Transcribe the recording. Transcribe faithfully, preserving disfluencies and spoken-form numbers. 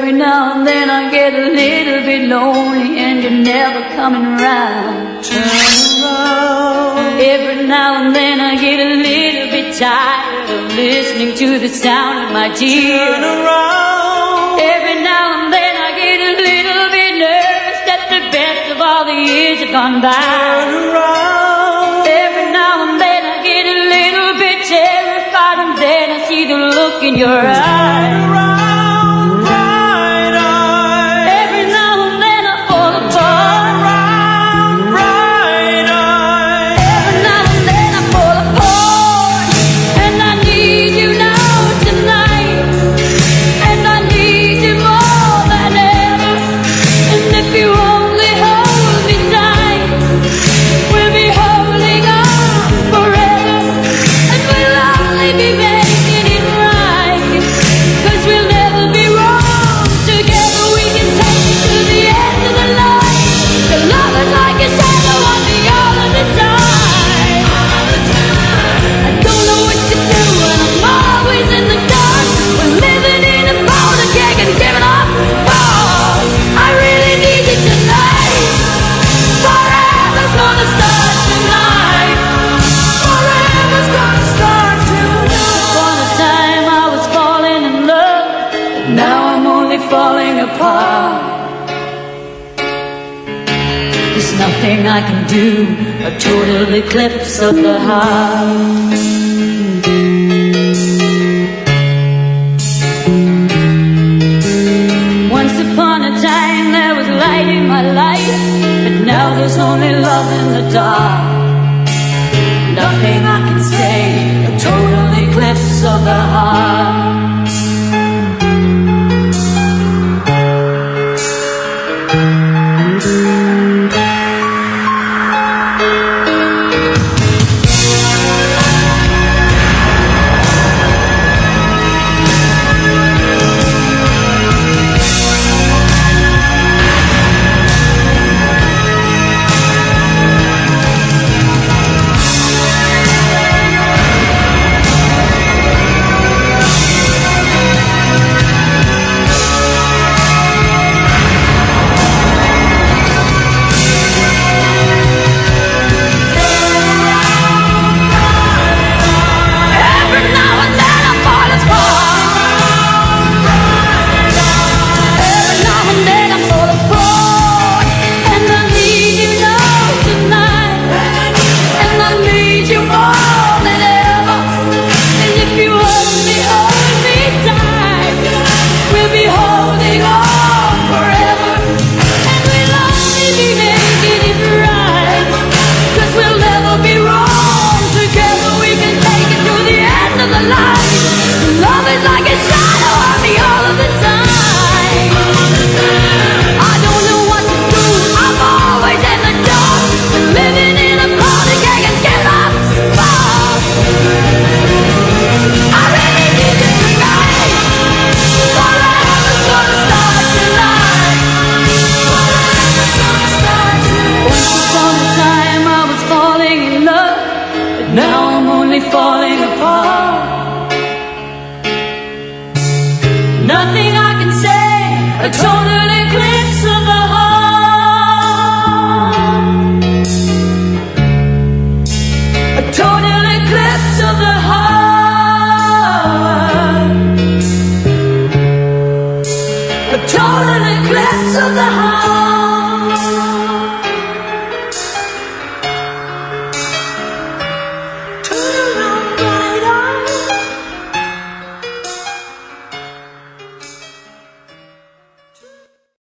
Every now and then I get a little bit lonely and you're never coming round. Turn around. Every now and then I get a little bit tired of listening to the sound of my tears. Turn around. Every now and then I get a little bit nervous that the best of all the years have gone by. Turn around. Every now and then I get a little bit terrified, and then I see the look in your eyes. Turn around, bright eyes. Every now and then I fall apart. Turn around, bright eyes. Every now and then I fall apart, and I need you now tonight, and I need you more than ever. And if you only hold me tight, we'll be holding on forever, and we'll only be making it right, 'cause we'll never be wrong. Together we can take it to the end of the line. The love is like a shadow on me all of the time. I don't know what to do and I'm always in the dark. We're living in a powder keg and giving up balls. I really need you tonight. Forever's gonna start tonight. Forever's gonna start tonight. For the time I was falling in love, but now I'm only falling apart. There's nothing I can do, a total eclipse of the heart. Once upon a time there was light in my life, but now there's only love in the dark. Nothing I can say, a total eclipse of the heart. Every now and then I fall apart. Every now and then I fall apart, and I need you now tonight, and I need you more than ever. And if you only hold me tight, we'll be holding on forever, and we'll only be making it right, 'cause we'll never be wrong. Together we can take it to the end of the line. Love is like a shadow on me all of the time. I don't know what to do, I'm always in the dark, living in a powder keg and giving up sparks. I really need you tonight. Forever's gonna start tonight. Forever's gonna start tonight. Once upon a time I was falling in love, but now I'm only falling